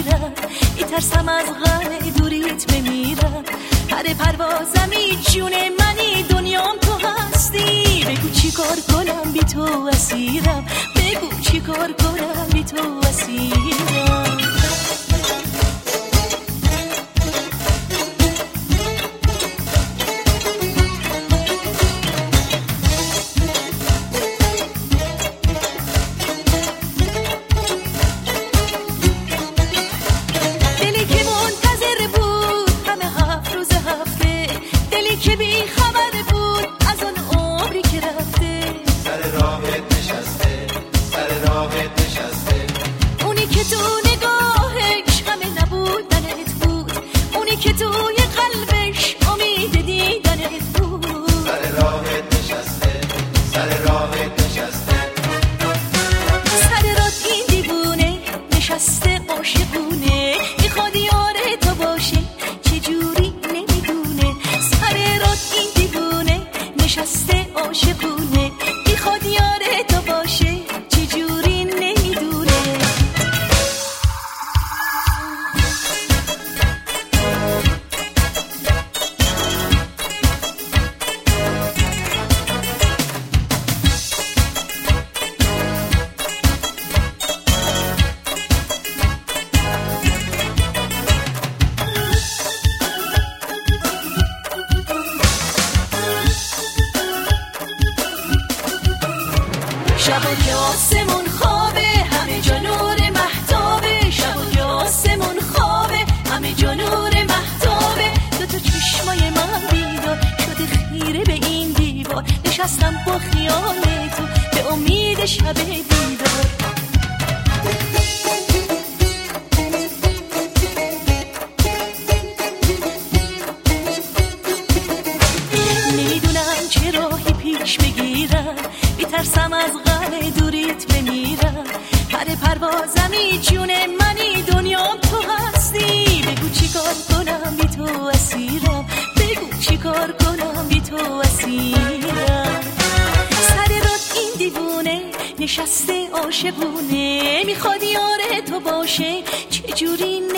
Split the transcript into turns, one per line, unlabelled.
نگیرم، میترسم از غم دوریت بمیرم. پر پروازمی جون منی، دنیام تو هستی. بگو چی کار کنم بی تو اسیرم، بگو چی کار کنم بی تو اسیرم. شبا که آسمون خوابه همه جا نور مهتابه، شبا که آسمون خوابه همه جا نور مهتابه. دوتا چشمای من بیدار شده خیره به این دیوار، نشستم با خیال تو به امید شب دیدار. نمیدونم چه راهی پیش بگیرم، میترسم از غم دوریت بمیرم. پر پروازمی جون منی، دنیام تو هستی. بگو چی کار کنم بی تو اسیرم، بگو چی کار کنم بی تو اسیرم. سر راه این دیوونه نشسته عاشقونه، میخواد یار تو باشه چجوری